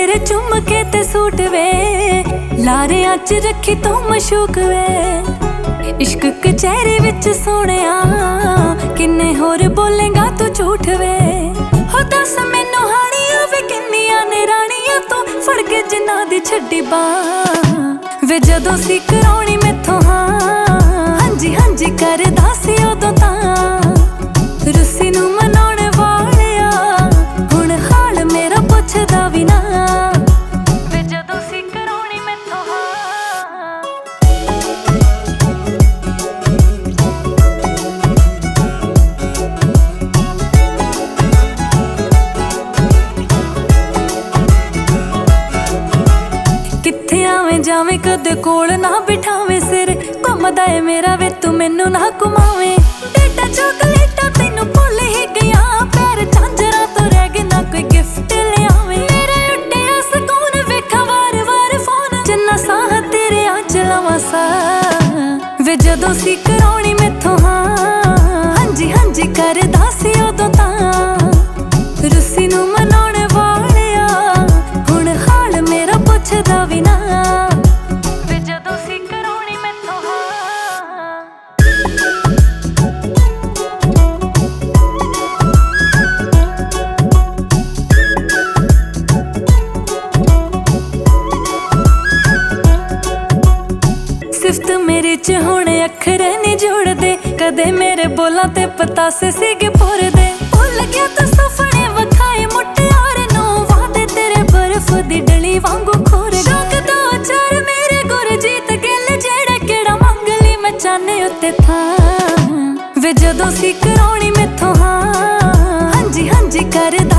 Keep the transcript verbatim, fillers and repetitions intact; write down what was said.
तेरे चुम के ते सूट वे लारे अच रखी तू मशूक वे इश्क कचहरी विच सोहणिया किन्ने होर बोलेगा तू झूठ वे हो दस मैनू हानिया वे किन्नियां ने रानियां तू फड़ के जिन्ना दी छड्डी बांह वे जदों सी कराउणी मैथों हाँ हांजी हांजी करदा सी उदों तां रुस्सी नू मनाउण वालिया हुण हाल मेरा पुछदा वी ना वे जदों सी कराउणी मैथों हाँ। कित्थे आवें जावें कदे कोल ना बिठावें सिर घुमदा ए मेरा वे तू मैनू ना घुमावें डेटा चॉकलेटा तैनू भुल ही गया पैर झांजरा तो रह गए ना कोई गिफ्ट ले आवें मेरा उड्डिया सकून वेखा वार वार फोन जिन्ना साह तेरे अच लवां सा वे जदों सी कराउणी मैथों हाँ हांजी हांजी करदा सी उदों तां रुस्सी नू मनाउण वालिया हुण हाल मेरा पुछदा वी ना वे जदों सी कराउणी मैथों हाँ। सिफ्त मेरे च हुण अखर नहीं जुड़दे कदे मेरे बोलां ते पतासे सीगे भुरदे भुल गया तू सुपने वखाए मुटियार नू वादे तेरे बर्फ दी डली वांगू खोर शौक दा चार मेरे गुरजीत गिल जेड़ा केड़ा मंग ली मैं चाहने उत्ते था वे जदों सी कराउणी मैथों हाँ हांजी हांजी करदा